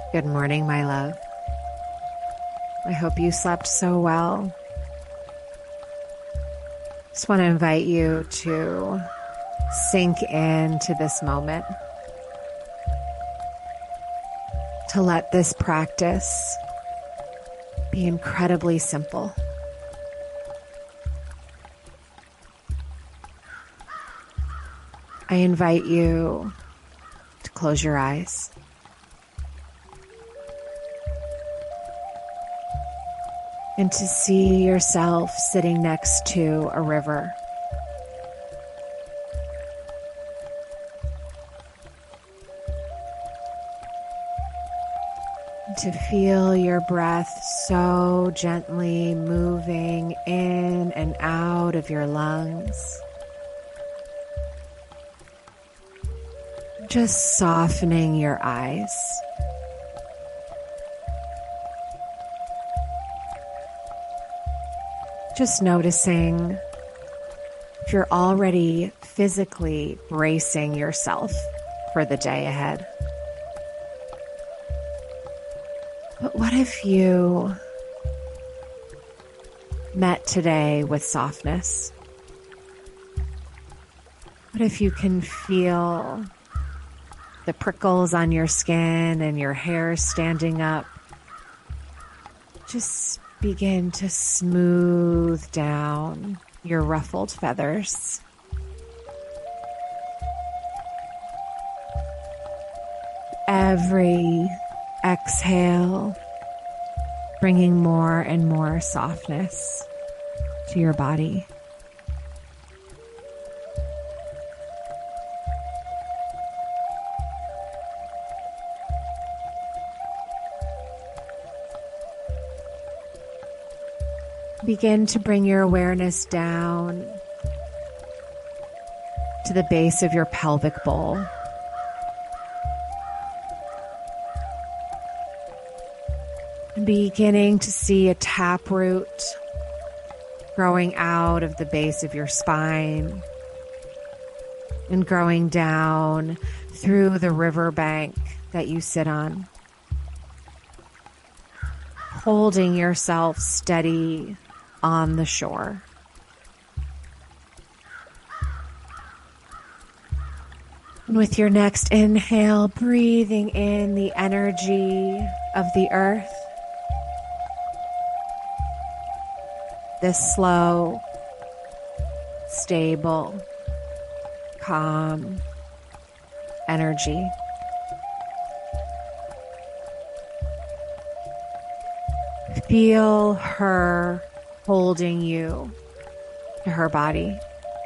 Good morning, my love. I hope you slept so well. Just want to invite you to sink into this moment, to let this practice be incredibly simple. I invite you to close your eyes. And to see yourself sitting next to a river. To feel your breath so gently moving in and out of your lungs. Just softening your eyes. Just noticing if you're already physically bracing yourself for the day ahead. But what if you met today with softness? What if you can feel the prickles on your skin and your hair standing up? Just begin to smooth down your ruffled feathers. Every exhale, bringing more and more softness to your body. Begin to bring your awareness down to the base of your pelvic bowl. And beginning to see a taproot growing out of the base of your spine and growing down through the riverbank that you sit on. Holding yourself steady on the shore. And with your next inhale, breathing in the energy of the earth. This slow, stable, calm energy. Feel her holding you to her body.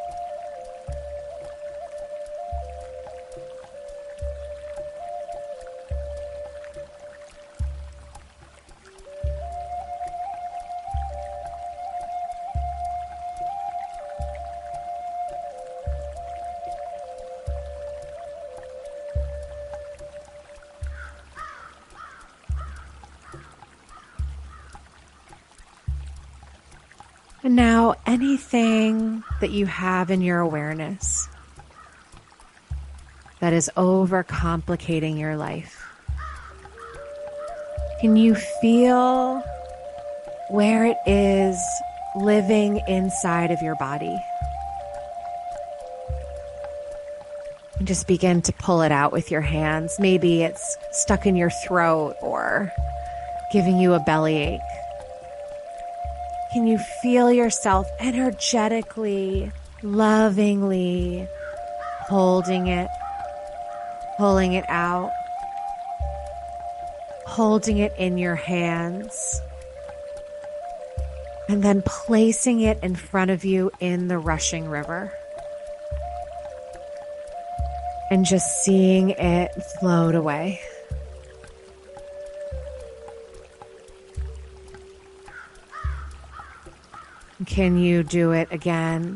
And now anything that you have in your awareness that is overcomplicating your life, can you feel where it is living inside of your body? And just begin to pull it out with your hands. Maybe it's stuck in your throat or giving you a bellyache. Can you feel yourself energetically, lovingly holding it, pulling it out, holding it in your hands, and then placing it in front of you in the rushing river? And just seeing it float away. Can you do it again?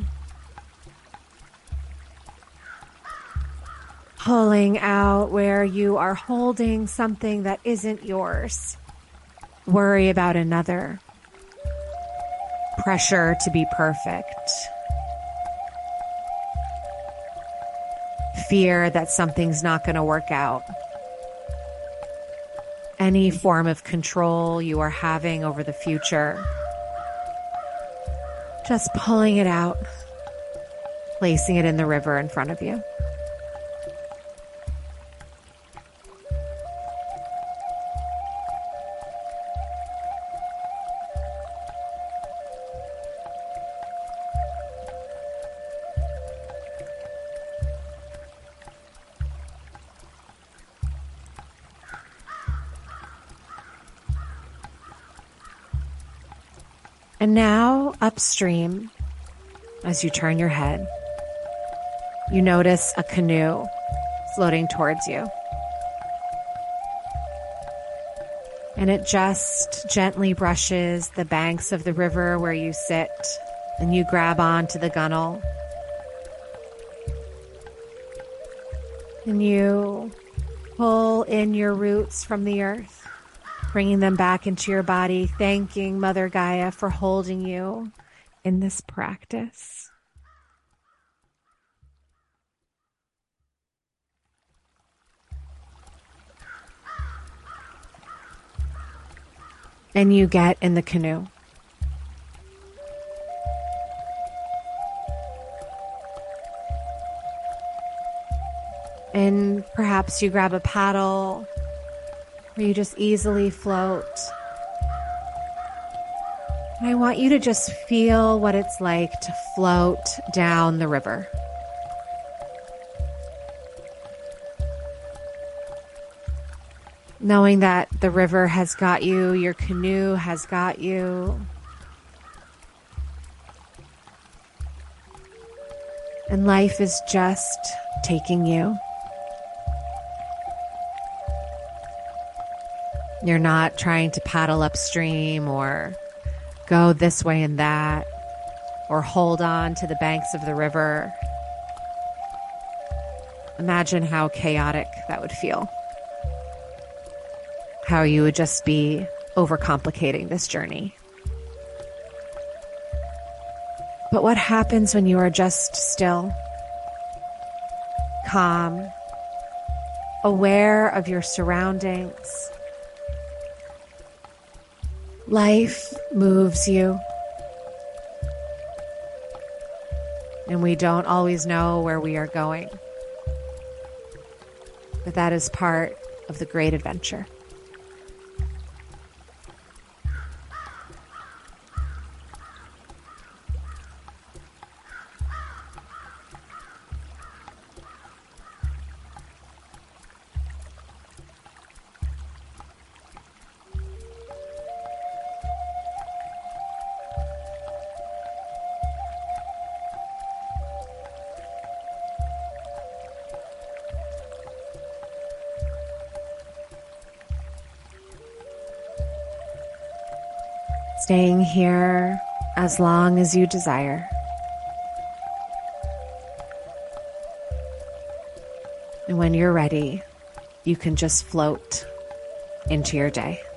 Pulling out where you are holding something that isn't yours. Worry about another. Pressure to be perfect. Fear that something's not going to work out. any form of control you are having over the future. Just pulling it out, placing it in the river in front of you. And now upstream, as you turn your head, you notice a canoe floating towards you. And it just gently brushes the banks of the river where you sit, and you grab onto the gunwale. And you pull in your roots from the earth, bringing them back into your body, thanking Mother Gaia for holding you in this practice. And you get in the canoe. And perhaps you grab a paddle, or you just easily float. And I want you to just feel what it's like to float down the river. Knowing that the river has got you, your canoe has got you. And life is just taking you. You're not trying to paddle upstream or go this way and that, or hold on to the banks of the river. Imagine how chaotic that would feel. How you would just be overcomplicating this journey. But what happens when you are just still, calm, aware of your surroundings? Life moves you. And we don't always know where we are going. But that is part of the great adventure. Staying here as long as you desire. And when you're ready, you can just float into your day.